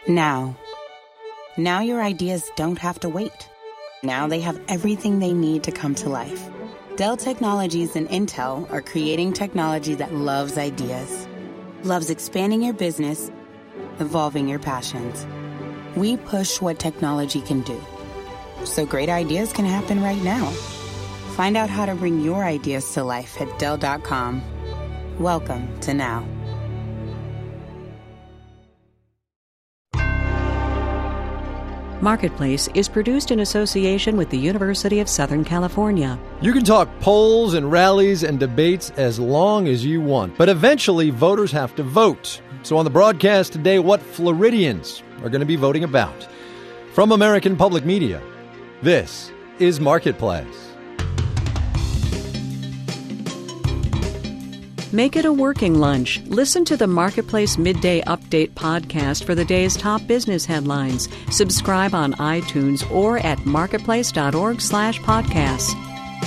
Now. Now your ideas don't have to wait. Now they have everything they need to come to life. Dell Technologies and Intel are creating technology that loves ideas, loves expanding your business, evolving your passions. We push what technology can do, so great ideas can happen right now. Find out how to bring your ideas to life at Dell.com. Welcome to Now. Marketplace is produced in association with the University of Southern California. You can talk polls and rallies and debates as long as you want, but eventually voters have to vote. So on the broadcast today, what Floridians are going to be voting about. From American Public Media, this is Marketplace. Make it a working lunch. Listen to the Marketplace Midday Update podcast for the day's top business headlines. Subscribe on iTunes or at marketplace.org/podcasts.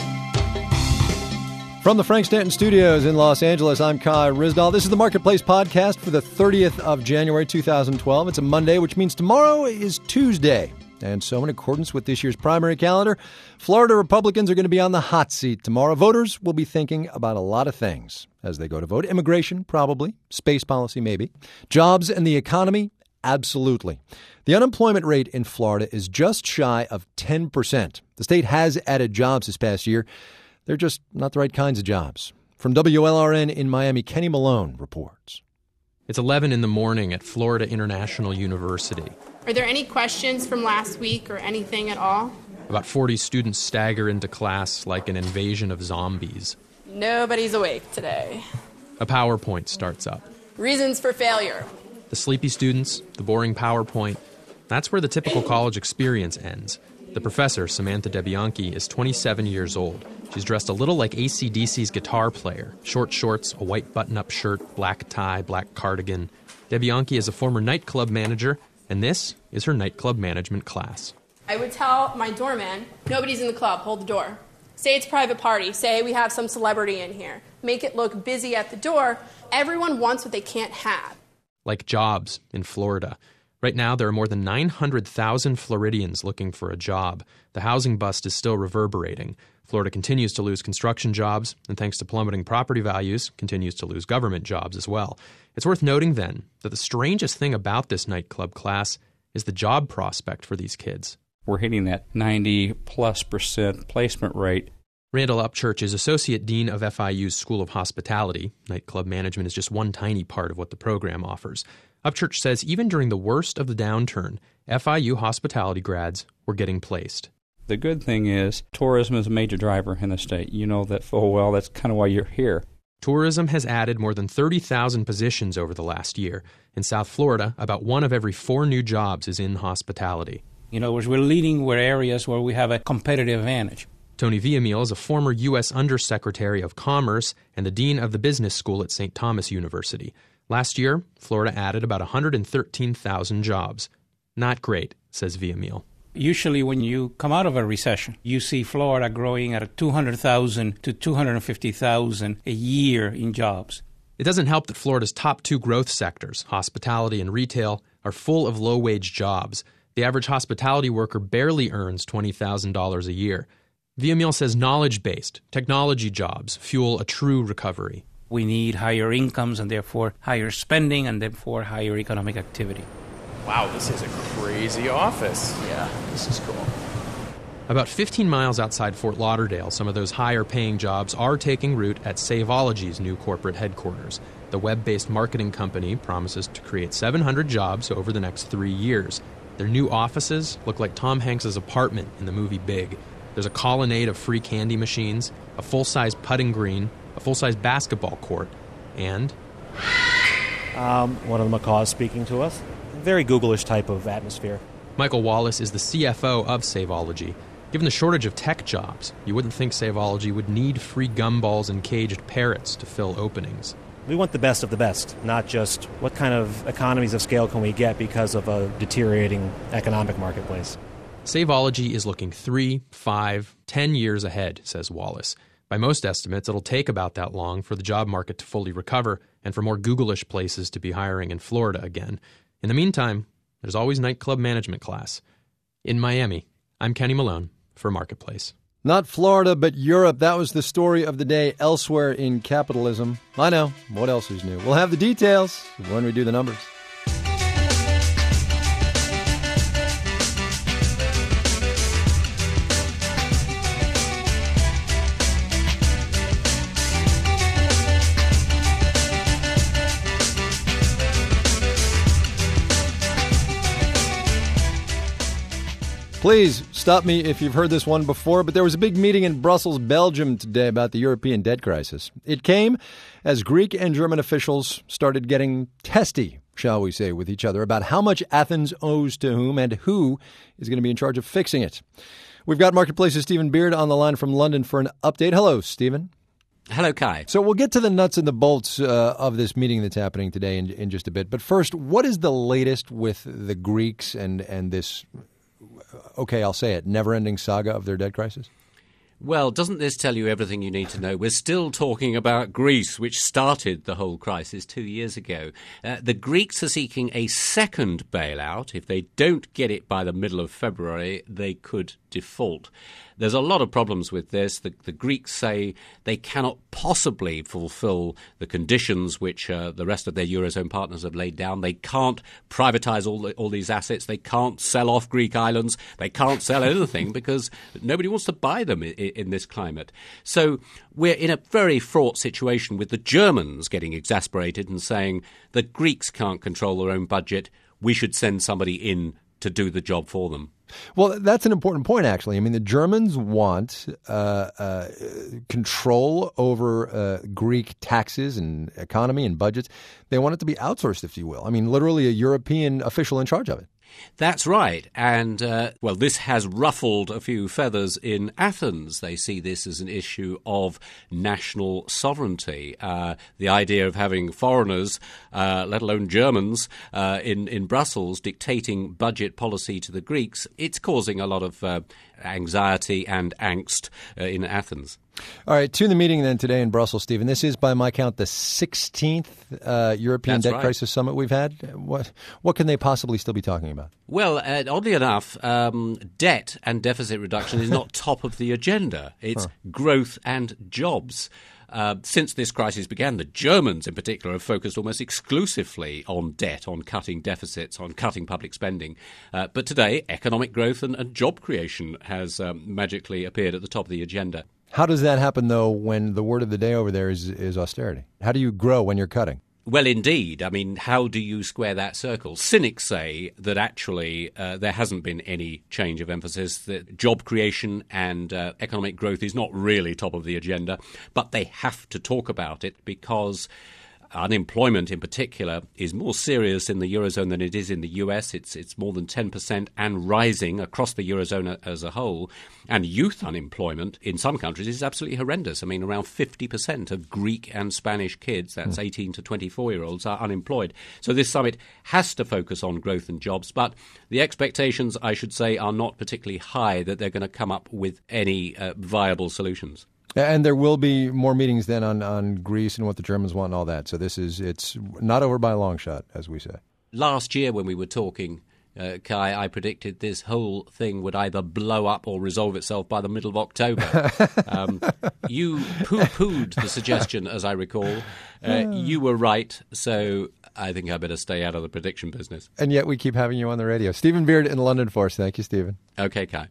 From the Frank Stanton Studios in Los Angeles, I'm Kai Ryssdal. This is the Marketplace podcast for the 30th of January, 2012. It's a Monday, which means tomorrow is Tuesday. And so in accordance with this year's primary calendar, Florida Republicans are going to be on the hot seat tomorrow. Voters will be thinking about a lot of things as they go to vote. Immigration, probably. Space policy, maybe. Jobs and the economy, absolutely. The unemployment rate in Florida is just shy of 10%. The state has added jobs this past year. They're just not the right kinds of jobs. From WLRN in Miami, Kenny Malone reports. It's 11 in the morning at Florida International University. Are there any questions from last week or anything at all? About 40 students stagger into class like an invasion of zombies. Nobody's awake today. A PowerPoint starts up. Reasons for failure. The sleepy students, the boring PowerPoint. That's where the typical college experience ends. The professor, Samantha DeBianchi, is 27 years old. She's dressed a little like AC/DC's guitar player. Short shorts, a white button-up shirt, black tie, black cardigan. DeBianchi is a former nightclub manager, and this is her nightclub management class. I would tell my doorman, nobody's in the club, hold the door. Say it's a private party. Say we have some celebrity in here. Make it look busy at the door. Everyone wants what they can't have. Like jobs in Florida. Right now, there are more than 900,000 Floridians looking for a job. The housing bust is still reverberating. Florida continues to lose construction jobs, and thanks to plummeting property values, continues to lose government jobs as well. It's worth noting, then, that the strangest thing about this nightclub class is the job prospect for these kids. We're hitting that 90+% placement rate. Randall Upchurch is Associate Dean of FIU's School of Hospitality. Nightclub management is just one tiny part of what the program offers. Upchurch says even during the worst of the downturn, FIU hospitality grads were getting placed. The good thing is tourism is a major driver in the state. You know that full well. That's kind of why you're here. Tourism has added more than 30,000 positions over the last year. In South Florida, about 1 of every 4 new jobs is in hospitality. In other words, we're leading with areas where we have a competitive advantage. Tony Villamil is a former U.S. Undersecretary of Commerce and the Dean of the Business School at St. Thomas University. Last year, Florida added about 113,000 jobs. Not great, says Villamil. Usually when you come out of a recession, you see Florida growing at 200,000 to 250,000 a year in jobs. It doesn't help that Florida's top 2 growth sectors, hospitality and retail, are full of low-wage jobs. The average hospitality worker barely earns $20,000 a year. Villamil says knowledge-based, technology jobs fuel a true recovery. We need higher incomes and therefore higher spending and therefore higher economic activity. Wow, this is a crazy office. Yeah, this is cool. About 15 miles outside Fort Lauderdale, some of those higher-paying jobs are taking root at Saveology's new corporate headquarters. The web-based marketing company promises to create 700 jobs over the next 3 years. Their new offices look like Tom Hanks' apartment in the movie Big. There's a colonnade of free candy machines, a full-size putting green, a full-size basketball court, and... One of the macaws speaking to us. Very Google-ish type of atmosphere. Michael Wallace is the CFO of Saveology. Given the shortage of tech jobs, you wouldn't think Saveology would need free gumballs and caged parrots to fill openings. We want the best of the best, not just what kind of economies of scale can we get because of a deteriorating economic marketplace. Saveology is looking 3, 5, 10 years ahead, says Wallace. By most estimates, it'll take about that long for the job market to fully recover and for more Google-ish places to be hiring in Florida again. In the meantime, there's always nightclub management class. In Miami, I'm Kenny Malone for Marketplace. Not Florida, but Europe. That was the story of the day elsewhere in capitalism. I know. What else is new? We'll have the details when we do the numbers. Please stop me if you've heard this one before, but there was a big meeting in Brussels, Belgium today about the European debt crisis. It came as Greek and German officials started getting testy, shall we say, with each other about how much Athens owes to whom and who is going to be in charge of fixing it. We've got Marketplace's Stephen Beard on the line from London for an update. Hello, Stephen. Hello, Kai. So we'll get to the nuts and the bolts of this meeting that's happening today in just a bit. But first, what is the latest with the Greeks and this, okay, I'll say it, never-ending saga of their debt crisis? Well, doesn't this tell you everything you need to know? We're still talking about Greece, which started the whole crisis 2 years ago. The Greeks are seeking a second bailout. If they don't get it by the middle of February, they could default. There's a lot of problems with this. The Greeks say they cannot possibly fulfill the conditions which the rest of their Eurozone partners have laid down. They can't privatize all these assets. They can't sell off Greek islands. They can't sell anything because nobody wants to buy them in this climate. So we're in a very fraught situation with the Germans getting exasperated and saying the Greeks can't control their own budget. We should send somebody in to do the job for them. Well, that's an important point, actually. I mean, the Germans want control over Greek taxes and economy and budgets. They want it to be outsourced, if you will. I mean, literally a European official in charge of it. That's right. And, well, this has ruffled a few feathers in Athens. They see this as an issue of national sovereignty. The idea of having foreigners, let alone Germans, in Brussels dictating budget policy to the Greeks, it's causing a lot of anxiety and angst in Athens. All right, to the meeting then today in Brussels, Stephen. This is, by my count, the 16th European Debt Crisis Summit we've had. What can they possibly still be talking about? Well, oddly enough, debt and deficit reduction is not top of the agenda. It's growth and jobs. Since this crisis began, the Germans in particular have focused almost exclusively on debt, on cutting deficits, on cutting public spending. But today, economic growth and job creation has magically appeared at the top of the agenda. How does that happen, though, when the word of the day over there is austerity? How do you grow when you're cutting? Well, indeed. I mean, how do you square that circle? Cynics say that actually there hasn't been any change of emphasis, that job creation and economic growth is not really top of the agenda, but they have to talk about it because unemployment in particular is more serious in the Eurozone than it is in the US. It's more than 10% and rising across the Eurozone as a whole. And youth unemployment in some countries is absolutely horrendous. I mean, around 50% of Greek and Spanish kids, that's 18 to 24-year-olds, are unemployed. So this summit has to focus on growth and jobs. But the expectations, I should say, are not particularly high that they're going to come up with any viable solutions. And there will be more meetings then on Greece and what the Germans want and all that. So it's not over by a long shot, as we say. Last year when we were talking, Kai, I predicted this whole thing would either blow up or resolve itself by the middle of October. You poo-pooed the suggestion, as I recall. You were right, so I think I better stay out of the prediction business. And yet we keep having you on the radio. Stephen Beard in London for us. Thank you, Stephen. Okay, Kai.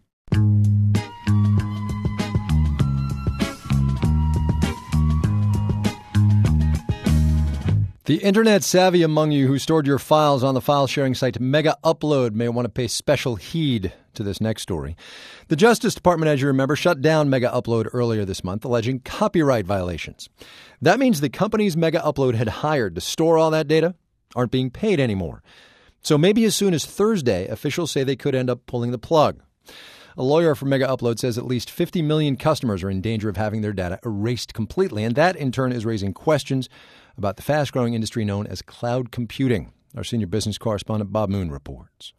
The internet savvy among you who stored your files on the file sharing site Mega Upload may want to pay special heed to this next story. The Justice Department, as you remember, shut down Mega Upload earlier this month, alleging copyright violations. That means the companies Mega Upload had hired to store all that data aren't being paid anymore. So maybe as soon as Thursday, officials say they could end up pulling the plug. A lawyer for Mega Upload says at least 50 million customers are in danger of having their data erased completely, and that in turn is raising questions about the fast-growing industry known as cloud computing. Our senior business correspondent Bob Moon reports.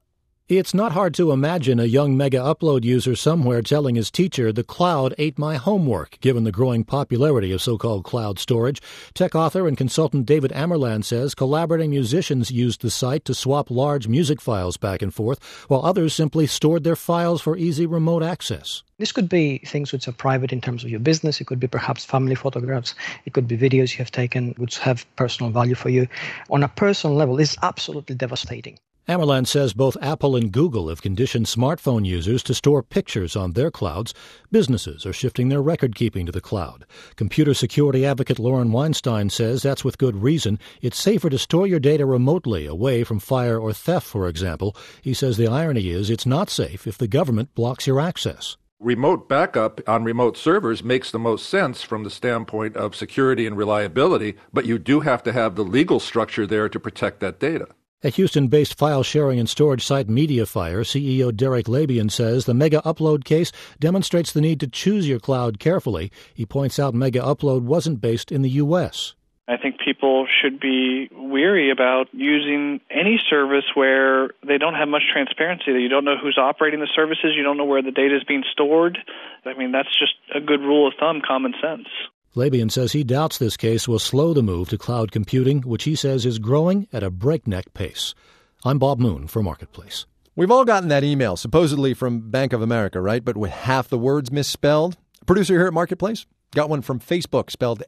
It's not hard to imagine a young Mega Upload user somewhere telling his teacher the cloud ate my homework, given the growing popularity of so-called cloud storage. Tech author and consultant David Amerland says collaborating musicians used the site to swap large music files back and forth, while others simply stored their files for easy remote access. This could be things which are private in terms of your business. It could be perhaps family photographs. It could be videos you have taken which have personal value for you. On a personal level, it's absolutely devastating. Amerland says both Apple and Google have conditioned smartphone users to store pictures on their clouds. Businesses are shifting their record-keeping to the cloud. Computer security advocate Lauren Weinstein says that's with good reason. It's safer to store your data remotely, away from fire or theft, for example. He says the irony is it's not safe if the government blocks your access. Remote backup on remote servers makes the most sense from the standpoint of security and reliability, but you do have to have the legal structure there to protect that data. At Houston-based file sharing and storage site MediaFire, CEO Derek Labian says the Mega Upload case demonstrates the need to choose your cloud carefully. He points out Mega Upload wasn't based in the U.S. I think people should be weary about using any service where they don't have much transparency. You don't know who's operating the services. You don't know where the data is being stored. I mean, that's just a good rule of thumb, common sense. Labian says he doubts this case will slow the move to cloud computing, which he says is growing at a breakneck pace. I'm Bob Moon for Marketplace. We've all gotten that email, supposedly from Bank of America, right? But with half the words misspelled. A producer here at Marketplace got one from Facebook spelled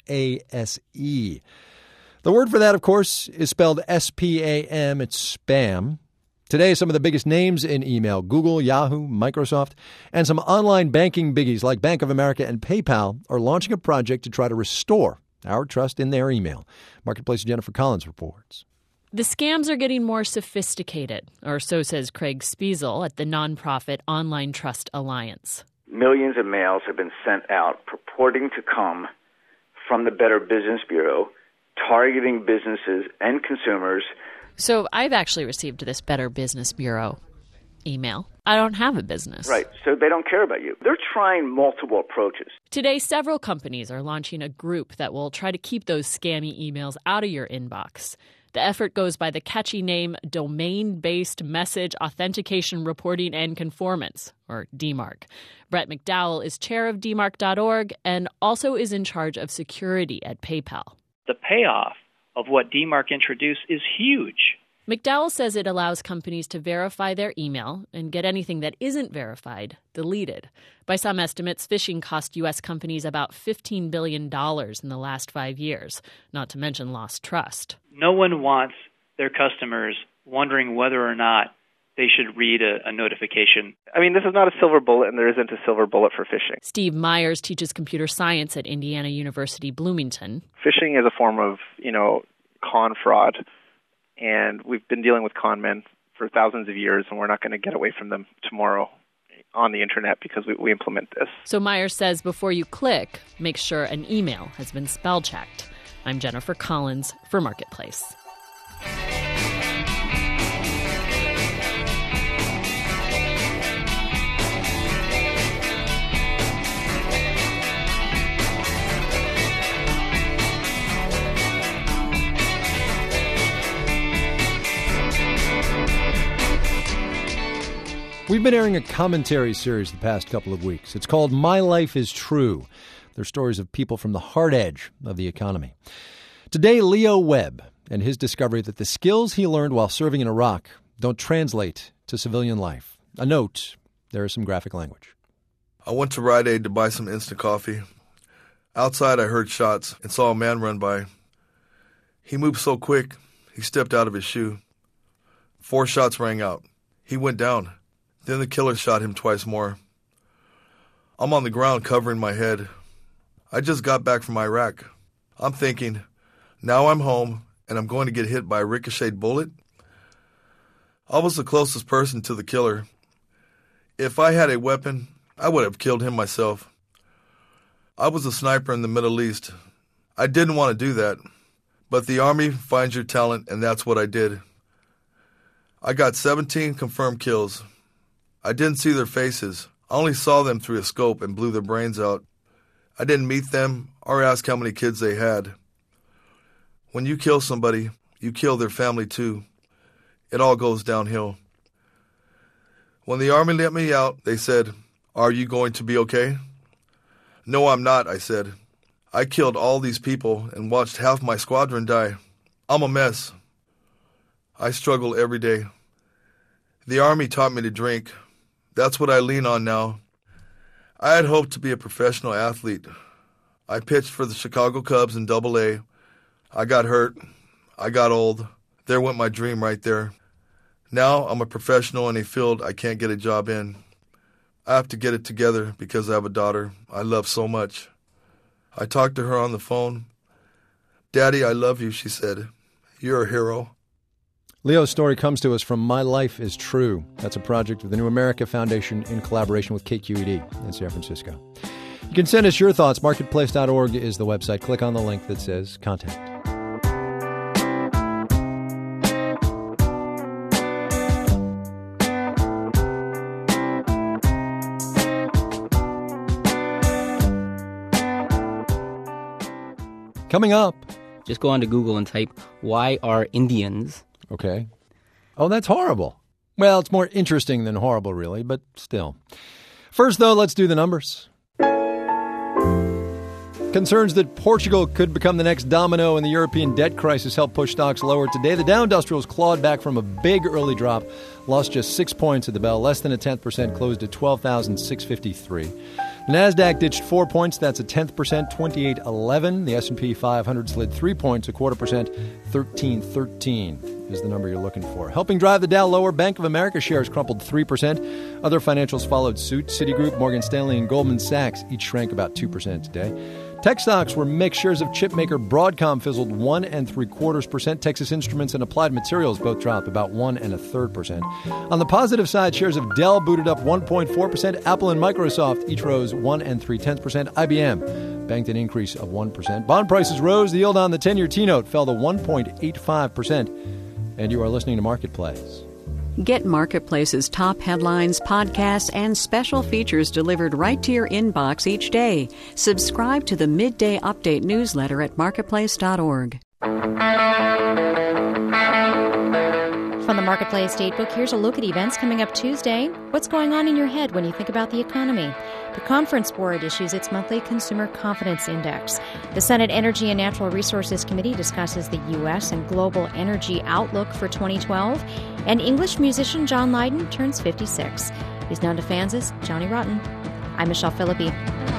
F-A-S-E. The word for that, of course, is spelled S-P-A-M. It's spam. Today, some of the biggest names in email, Google, Yahoo, Microsoft, and some online banking biggies like Bank of America and PayPal are launching a project to try to restore our trust in their email. Marketplace's Jennifer Collins reports. The scams are getting more sophisticated, or so says Craig Spiesel at the nonprofit Online Trust Alliance. Millions of mails have been sent out purporting to come from the Better Business Bureau, targeting businesses and consumers. So I've actually received this Better Business Bureau email. I don't have a business. Right, so they don't care about you. They're trying multiple approaches. Today, several companies are launching a group that will try to keep those scammy emails out of your inbox. The effort goes by the catchy name Domain-Based Message Authentication Reporting and Conformance, or DMARC. Brett McDowell is chair of DMARC.org and also is in charge of security at PayPal. The payoff of what DMARC introduced is huge. McDowell says it allows companies to verify their email and get anything that isn't verified deleted. By some estimates, phishing cost U.S. companies about $15 billion in the last 5 years, not to mention lost trust. No one wants their customers wondering whether or not they should read a notification. I mean, this is not a silver bullet, and there isn't a silver bullet for phishing. Steve Myers teaches computer science at Indiana University Bloomington. Phishing is a form of, con fraud, and we've been dealing with con men for thousands of years, and we're not going to get away from them tomorrow on the internet because we implement this. So Myers says before you click, make sure an email has been spell checked. I'm Jennifer Collins for Marketplace. We've been airing a commentary series the past couple of weeks. It's called My Life is True. They're stories of people from the hard edge of the economy. Today, Leo Webb and his discovery that the skills he learned while serving in Iraq don't translate to civilian life. A note, there is some graphic language. I went to Rite Aid to buy some instant coffee. Outside, I heard shots and saw a man run by. He moved so quick, he stepped out of his shoe. 4 shots rang out. He went down. Then the killer shot him twice more. I'm on the ground covering my head. I just got back from Iraq. I'm thinking, now I'm home and I'm going to get hit by a ricocheted bullet. I was the closest person to the killer. If I had a weapon, I would have killed him myself. I was a sniper in the Middle East. I didn't want to do that, but the Army finds your talent, and that's what I did. I got 17 confirmed kills. I didn't see their faces. I only saw them through a scope and blew their brains out. I didn't meet them or ask how many kids they had. When you kill somebody, you kill their family too. It all goes downhill. When the Army let me out, they said, "Are you going to be okay?" "No, I'm not," I said. "I killed all these people and watched half my squadron die. I'm a mess. I struggle every day. The Army taught me to drink. That's what I lean on now. I had hoped to be a professional athlete. I pitched for the Chicago Cubs in Double-A. I got hurt. I got old. There went my dream right there. Now I'm a professional in a field I can't get a job in. I have to get it together because I have a daughter I love so much." I talked to her on the phone. "Daddy, I love you," she said. "You're a hero." Leo's story comes to us from My Life is True. That's a project of the New America Foundation in collaboration with KQED in San Francisco. You can send us your thoughts. Marketplace.org is the website. Click on the link that says Contact. Coming up. Just go onto Google and type, "Why are Indians?" Okay. Oh, that's horrible. Well, it's more interesting than horrible, really, but still. First, though, let's do the numbers. Concerns that Portugal could become the next domino in the European debt crisis helped push stocks lower today. The Dow Industrials clawed back from a big early drop, lost just 6 points at the bell, less than a 10%, closed at 12,653. The Nasdaq ditched 4 points, that's a 10%, 2811. The S&P 500 slid 3 points, a 0.25%, 1313 is the number you're looking for. Helping drive the Dow lower, Bank of America shares crumpled 3%. Other financials followed suit. Citigroup, Morgan Stanley, and Goldman Sachs each shrank about 2% today. Tech stocks were mixed. Shares of chipmaker Broadcom fizzled 1.75%. Texas Instruments and Applied Materials both dropped about 1.33%. On the positive side, shares of Dell booted up 1.4%. Apple and Microsoft each rose 1.3%. IBM banked an increase of 1%. Bond prices rose. The yield on the 10-year T-note fell to 1.85%. And you are listening to Marketplace. Get Marketplace's top headlines, podcasts, and special features delivered right to your inbox each day. Subscribe to the Midday Update newsletter at marketplace.org. From the Marketplace Datebook, here's a look at events coming up Tuesday. What's going on in your head when you think about the economy? The Conference Board issues its monthly Consumer Confidence Index. The Senate Energy and Natural Resources Committee discusses the U.S. and global energy outlook for 2012. And English musician John Lydon turns 56. He's known to fans as Johnny Rotten. I'm Michelle Philippi.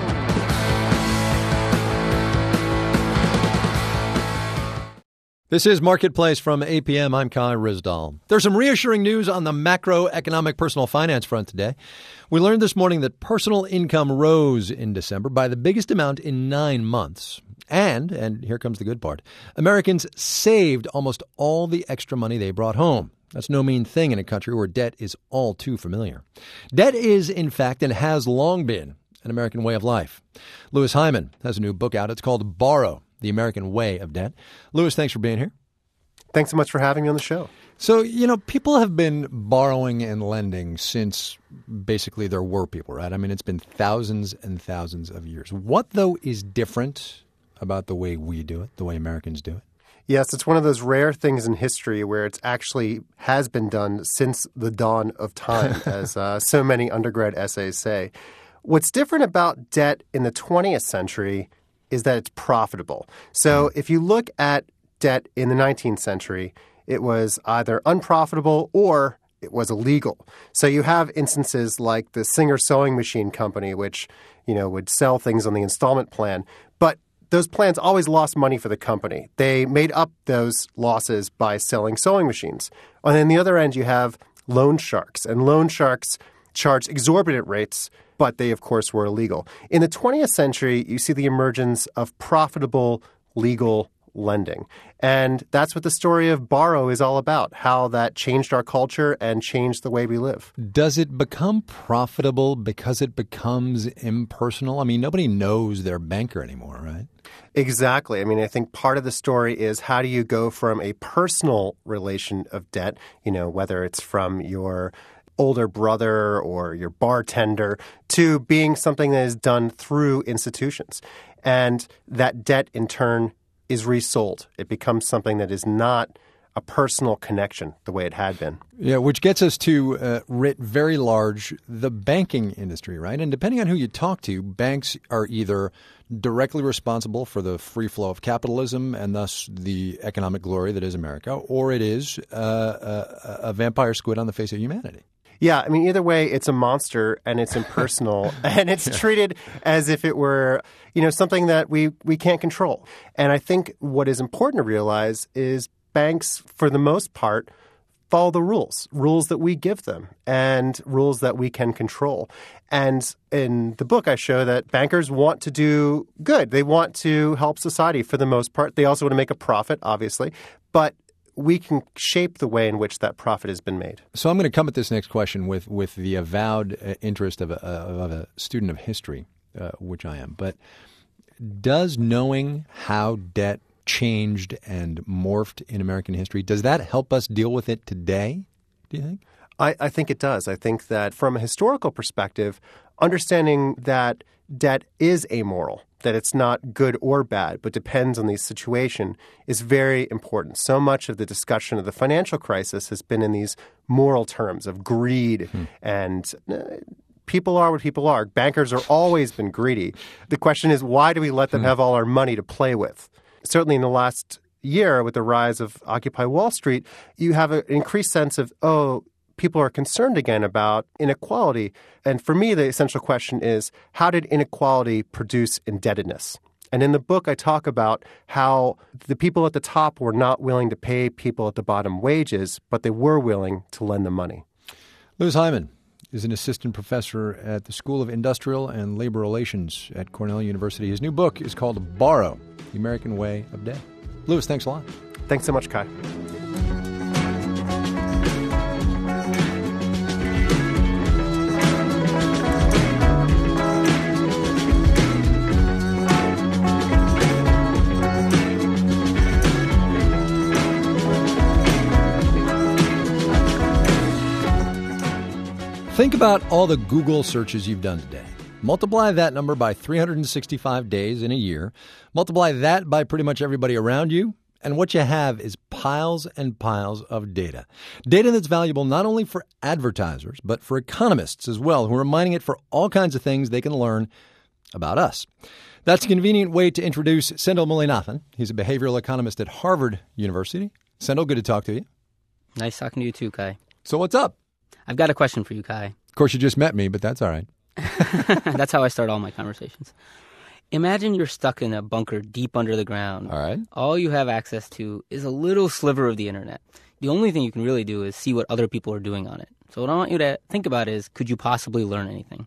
This is Marketplace from APM. I'm Kai Ryssdal. There's some reassuring news on the macroeconomic personal finance front today. We learned this morning that personal income rose in December by the biggest amount in 9 months. And here comes the good part, Americans saved almost all the extra money they brought home. That's no mean thing in a country where debt is all too familiar. Debt is, in fact, and has long been, an American way of life. Louis Hyman has a new book out. It's called Borrow: The American Way of Debt. Louis, thanks for being here. Thanks so much for having me on the show. So, people have been borrowing and lending since basically there were people, right? I mean, it's been thousands and thousands of years. What, though, is different about the way we do it, the way Americans do it? Yes, it's one of those rare things in history where it's actually has been done since the dawn of time, as so many undergrad essays say. What's different about debt in the 20th century is that it's profitable. So if you look at debt in the 19th century, it was either unprofitable or it was illegal. So you have instances like the Singer Sewing Machine Company, which, would sell things on the installment plan. But those plans always lost money for the company. They made up those losses by selling sewing machines. And on the other end, you have loan sharks. And loan sharks charge exorbitant rates, but they, of course, were illegal. In the 20th century, you see the emergence of profitable legal lending. And that's what the story of Borrow is all about, how that changed our culture and changed the way we live. Does it become profitable because it becomes impersonal? I mean, nobody knows their banker anymore, right? Exactly. I mean, I think part of the story is how do you go from a personal relation of debt, whether it's from your older brother or your bartender, to being something that is done through institutions. And that debt, in turn, is resold. It becomes something that is not a personal connection the way it had been. Yeah, which gets us to, writ very large, the banking industry, right? And depending on who you talk to, banks are either directly responsible for the free flow of capitalism and thus the economic glory that is America, or it is a vampire squid on the face of humanity. Yeah, I mean, either way, it's a monster and it's impersonal and it's treated as if it were, something that we can't control. And I think what is important to realize is banks, for the most part, follow the rules that we give them and rules that we can control. And in the book, I show that bankers want to do good. They want to help society for the most part. They also want to make a profit, obviously. But we can shape the way in which that profit has been made. So I'm going to come at this next question with the avowed interest of a student of history, which I am. But does knowing how debt changed and morphed in American history, does that help us deal with it today, do you think? I think it does. I think that from a historical perspective, understanding that debt is amoral, that it's not good or bad, but depends on the situation, is very important. So much of the discussion of the financial crisis has been in these moral terms of greed and people are what people are. Bankers have always been greedy. The question is, why do we let them have all our money to play with? Certainly in the last year, with the rise of Occupy Wall Street, you have an increased sense of, people are concerned again about inequality. And for me, the essential question is, how did inequality produce indebtedness? And in the book, I talk about how the people at the top were not willing to pay people at the bottom wages, but they were willing to lend them money. Louis Hyman is an assistant professor at the School of Industrial and Labor Relations at Cornell University. His new book is called Borrow, The American Way of Debt. Louis, thanks a lot. Thanks so much, Kai. Think about all the Google searches you've done today. Multiply that number by 365 days in a year. Multiply that by pretty much everybody around you. And what you have is piles and piles of data. Data that's valuable not only for advertisers, but for economists as well, who are mining it for all kinds of things they can learn about us. That's a convenient way to introduce Sendhil Mullainathan. He's a behavioral economist at Harvard University. Sendhil, good to talk to you. Nice talking to you too, Kai. So what's up? I've got a question for you, Kai. Of course, you just met me, but that's all right. That's how I start all my conversations. Imagine you're stuck in a bunker deep under the ground. All right. All you have access to is a little sliver of the internet. The only thing you can really do is see what other people are doing on it. So what I want you to think about is, could you possibly learn anything?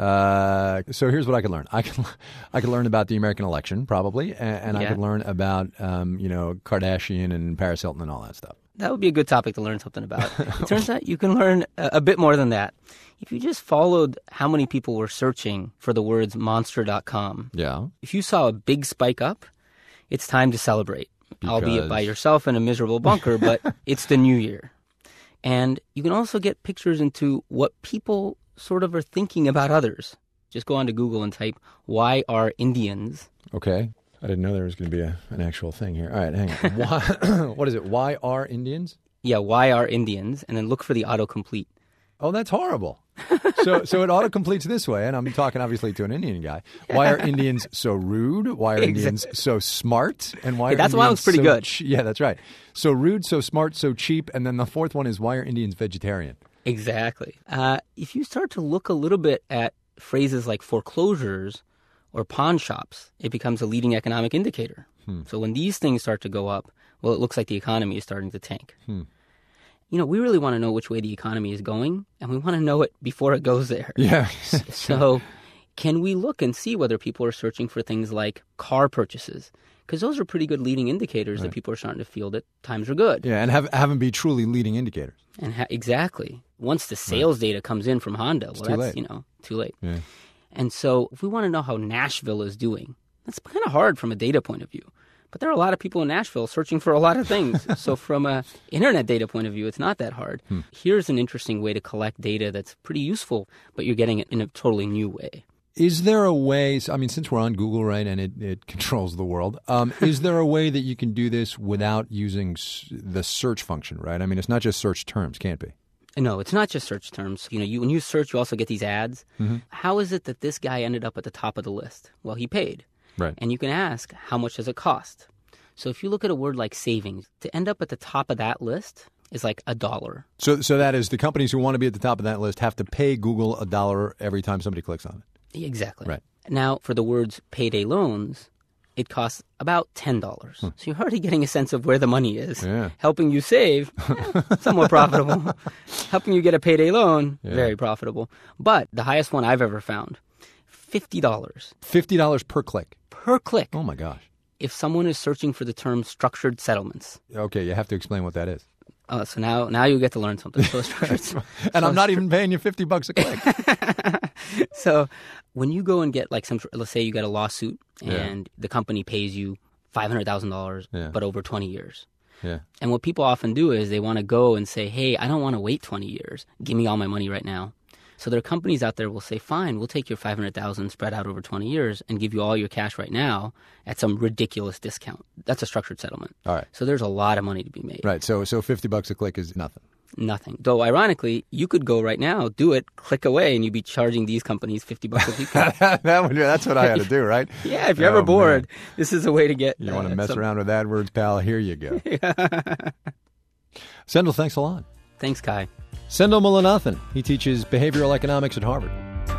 So here's what I can learn. I can learn about the American election, probably, and I can learn about, Kardashian and Paris Hilton and all that stuff. That would be a good topic to learn something about. It turns out you can learn a bit more than that. If you just followed how many people were searching for the words monster.com, if you saw a big spike up, it's time to celebrate, albeit by yourself in a miserable bunker, but it's the new year. And you can also get pictures into what people sort of are thinking about others. Just go onto Google and type, "Why are Indians?" Okay. I didn't know there was going to be an actual thing here. All right, hang on. Why, what is it? Why are Indians? Yeah, why are Indians? And then look for the autocomplete. Oh, that's horrible. So it autocompletes this way, and I'm talking obviously to an Indian guy. Why are Indians so rude? Why are Indians so smart? And why? That's why it was pretty good. Yeah, that's right. So rude, so smart, so cheap. And then the fourth one is, why are Indians vegetarian? Exactly. If you start to look a little bit at phrases like foreclosures or pawn shops, it becomes a leading economic indicator. So when these things start to go up, well, it looks like the economy is starting to tank. We really want to know which way the economy is going, and we want to know it before it goes there. Yeah. So can we look and see whether people are searching for things like car purchases? Because those are pretty good leading indicators that people are starting to feel that times are good. Yeah, and have them be truly leading indicators. And exactly. Once the sales data comes in from Honda, well, that's, too late. Yeah. And so if we want to know how Nashville is doing, that's kind of hard from a data point of view. But there are a lot of people in Nashville searching for a lot of things. So from an internet data point of view, it's not that hard. Here's an interesting way to collect data that's pretty useful, but you're getting it in a totally new way. Is there a way, I mean, since we're on Google, right, and it controls the world, is there a way that you can do this without using the search function, right? I mean, it's not just search terms, can't be. No, it's not just search terms. When you search, you also get these ads. Mm-hmm. How is it that this guy ended up at the top of the list? Well, he paid. Right. And you can ask, how much does it cost? So if you look at a word like savings, to end up at the top of that list is like $1. So that is, the companies who want to be at the top of that list have to pay Google $1 every time somebody clicks on it. Exactly. Right. Now, for the words payday loans, it costs about $10. So you're already getting a sense of where the money is. Yeah. Helping you save, somewhat profitable. Helping you get a payday loan, very profitable. But the highest one I've ever found, $50. $50 per click? Per click. Oh, my gosh. If someone is searching for the term structured settlements. Okay, you have to explain what that is. So now you get to learn something. And I'm not even paying you $50 a click. So when you go and get like let's say you get a lawsuit and the company pays you $500,000, but over 20 years. Yeah. And what people often do is they want to go and say, hey, I don't want to wait 20 years. Give me all my money right now. So there are companies out there will say, fine, we'll take your $500,000 spread out over 20 years and give you all your cash right now at some ridiculous discount. That's a structured settlement. All right. So there's a lot of money to be made. Right. So $50 a click is nothing. Nothing. Though, ironically, you could go right now, do it, click away, and you'd be charging these companies $50 a click. That's what I had to do, right? Yeah, if you're ever bored, this is a way to get... You want to mess around with AdWords, pal? Here you go. Sendhil, thanks a lot. Thanks, Kai. Sendhil Mullainathan. He teaches behavioral economics at Harvard.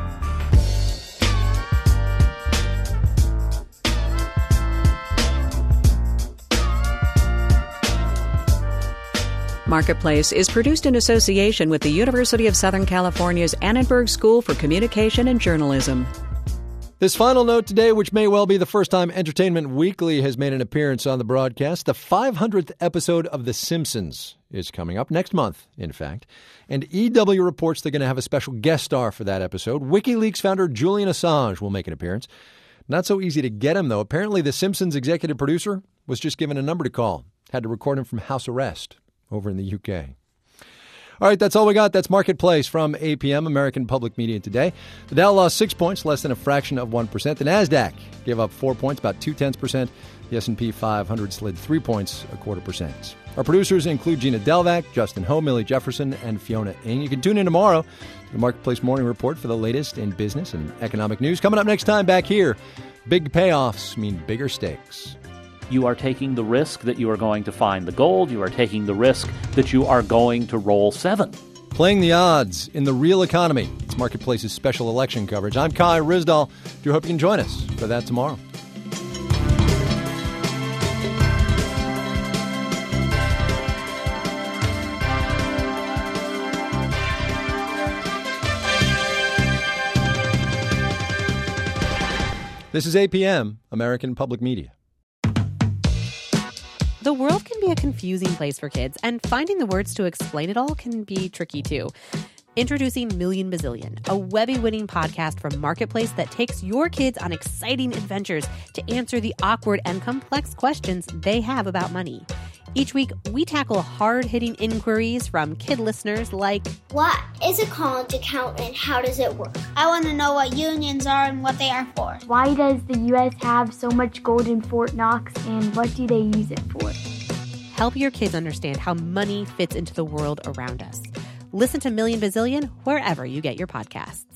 Marketplace is produced in association with the University of Southern California's Annenberg School for Communication and Journalism. This final note today, which may well be the first time Entertainment Weekly has made an appearance on the broadcast, the 500th episode of The Simpsons is coming up next month, in fact. And EW reports they're going to have a special guest star for that episode. WikiLeaks founder Julian Assange will make an appearance. Not so easy to get him, though. Apparently, The Simpsons executive producer was just given a number to call. Had to record him from house arrest over in the UK. All right, that's all we got. That's Marketplace from APM, American Public Media Today. The Dow lost 6 points, less than a fraction of 1%. The NASDAQ gave up 4 points, about 0.2%. The S&P 500 slid 3 points, 0.25%. Our producers include Gina Delvac, Justin Ho, Millie Jefferson, and Fiona Ng. You can tune in tomorrow to the Marketplace Morning Report for the latest in business and economic news. Coming up next time back here, big payoffs mean bigger stakes. You are taking the risk that you are going to find the gold. You are taking the risk that you are going to roll 7. Playing the odds in the real economy. It's Marketplace's special election coverage. I'm Kai Ryssdal. Do hope you can join us for that tomorrow. This is APM, American Public Media. The world can be a confusing place for kids, and finding the words to explain it all can be tricky too. Introducing Million Bazillion, a Webby-winning podcast from Marketplace that takes your kids on exciting adventures to answer the awkward and complex questions they have about money. Each week, we tackle hard-hitting inquiries from kid listeners like, what is a college account and how does it work? I want to know what unions are and what they are for. Why does the U.S. have so much gold in Fort Knox and what do they use it for? Help your kids understand how money fits into the world around us. Listen to Million Bazillion wherever you get your podcasts.